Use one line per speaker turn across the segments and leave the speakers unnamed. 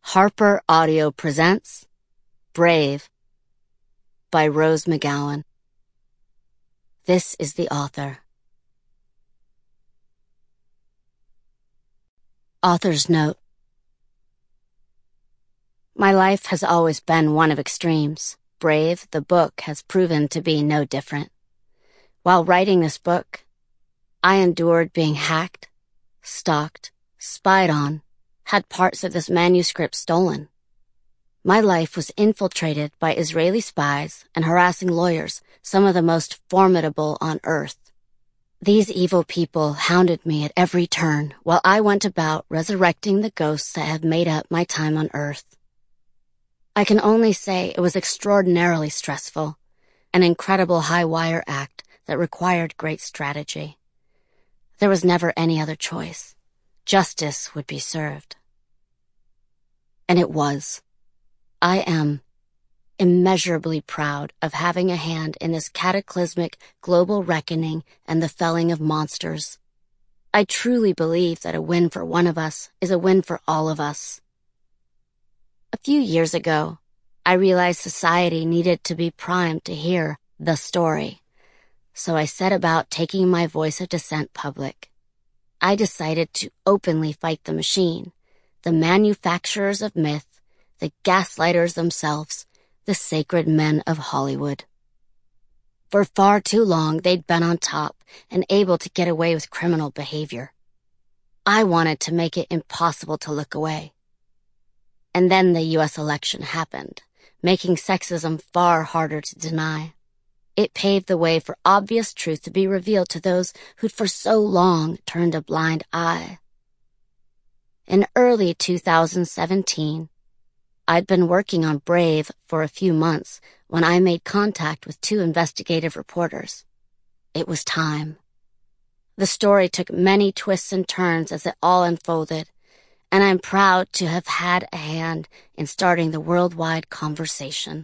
Harper Audio presents Brave by Rose McGowan. This is the author. Author's note. My life has always been one of extremes. Brave, the book, has proven to be no different. While writing this book, I endured being hacked, stalked, spied on, had parts of this manuscript stolen. My life was infiltrated by Israeli spies and harassing lawyers, some of the most formidable on earth. These evil people hounded me at every turn while I went about resurrecting the ghosts that have made up my time on earth. I can only say it was extraordinarily stressful, an incredible high-wire act that required great strategy. There was never any other choice. Justice would be served. And it was. I am immeasurably proud of having a hand in this cataclysmic global reckoning and the felling of monsters. I truly believe that a win for one of us is a win for all of us. A few years ago, I realized society needed to be primed to hear the story, so I set about taking my voice of dissent public. I decided to openly fight the machine, the manufacturers of myth, the gaslighters themselves, the sacred men of Hollywood. For far too long, they'd been on top and able to get away with criminal behavior. I wanted to make it impossible to look away. And then the U.S. election happened, making sexism far harder to deny. It paved the way for obvious truth to be revealed to those who'd for so long turned a blind eye. In early 2017, I'd been working on Brave for a few months when I made contact with two investigative reporters. It was time. The story took many twists and turns as it all unfolded, and I'm proud to have had a hand in starting the worldwide conversation.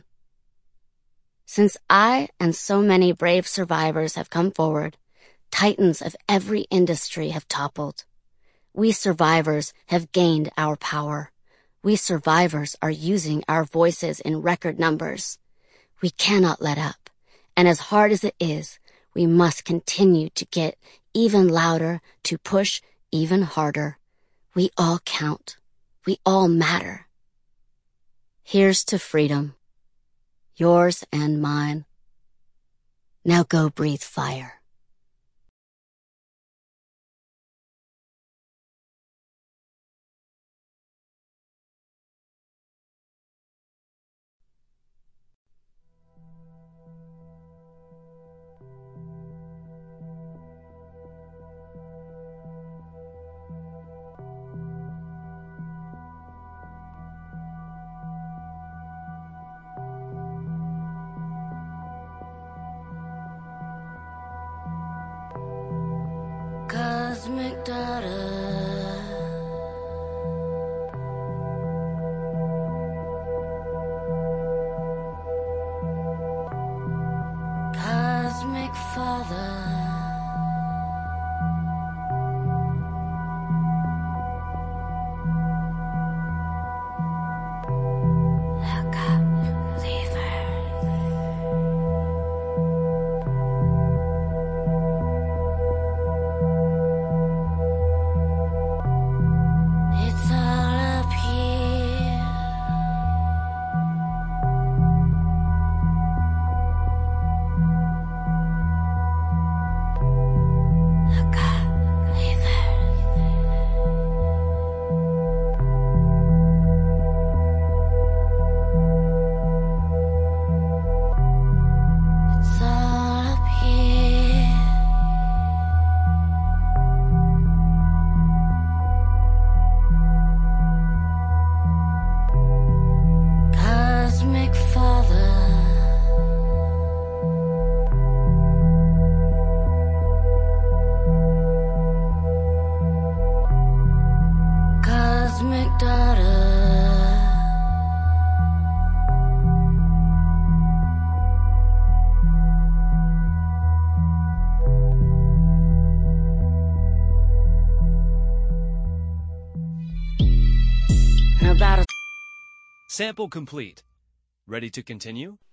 Since I and so many brave survivors have come forward, titans of every industry have toppled. We survivors have gained our power. We survivors are using our voices in record numbers. We cannot let up, and as hard as it is, we must continue to get even louder, to push even harder. We all count. We all matter. Here's to freedom. Yours and mine. Now go breathe fire. Cosmic daughter, cosmic father, look up, believer. It's all up here.
Sample complete. Ready to continue?